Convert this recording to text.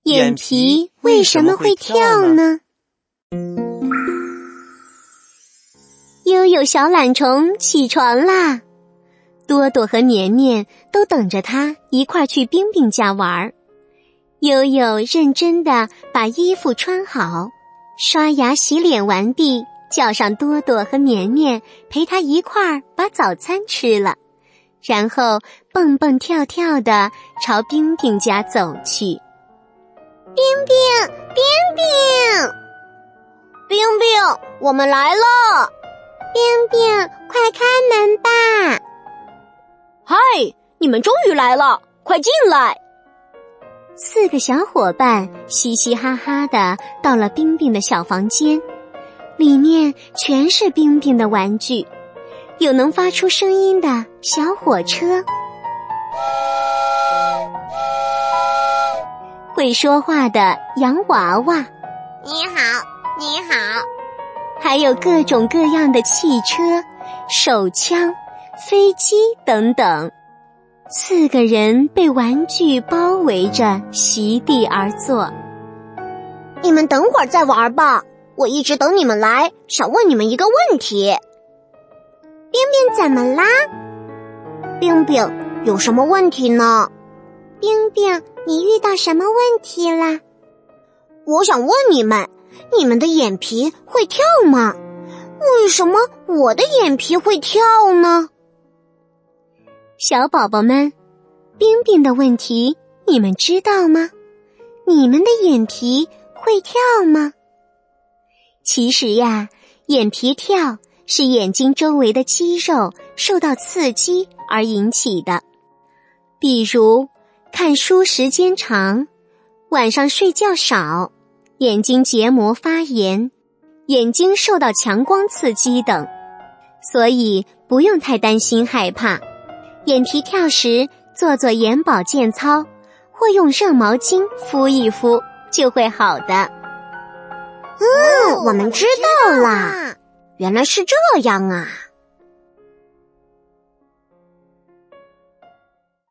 眼皮为什么会跳呢？悠悠小懒虫起床啦，多多和绵绵都等着他一块去冰冰家玩。悠悠认真地把衣服穿好，刷牙洗脸完毕，叫上多多和绵绵陪他一块儿把早餐吃了，然后蹦蹦跳跳地朝冰冰家走去。 冰冰，冰冰，冰冰，我们来了！ 冰冰，快开门吧！ 嗨，你们终于来了，快进来 ！4个小伙伴嘻嘻哈哈地到了冰冰的小房间，里面全是冰冰的玩具，有能发出声音的小火车，会说话的洋娃娃， 你好，你好， 还有各种各样的汽车、手枪、飞机等等。4个人被玩具包围着，席地而坐。 你们等会儿再玩吧，我一直等你们来，想问你们一个问题。 冰冰怎么啦？ 冰冰，有什么问题呢？ 冰冰，你遇到什么问题啦？ 我想问你们，你们的眼皮会跳吗？为什么我的眼皮会跳呢？ 小宝宝们，冰冰的问题你们知道吗？你们的眼皮会跳吗？其实呀，眼皮跳是眼睛周围的肌肉受到刺激而引起的。比如看书时间长，晚上睡觉少，眼睛结膜发炎，眼睛受到强光刺激等。所以不用太担心害怕，眼皮跳时做做眼保健操，或用热毛巾敷一敷就会好的。 我们知道啦，原来是这样啊。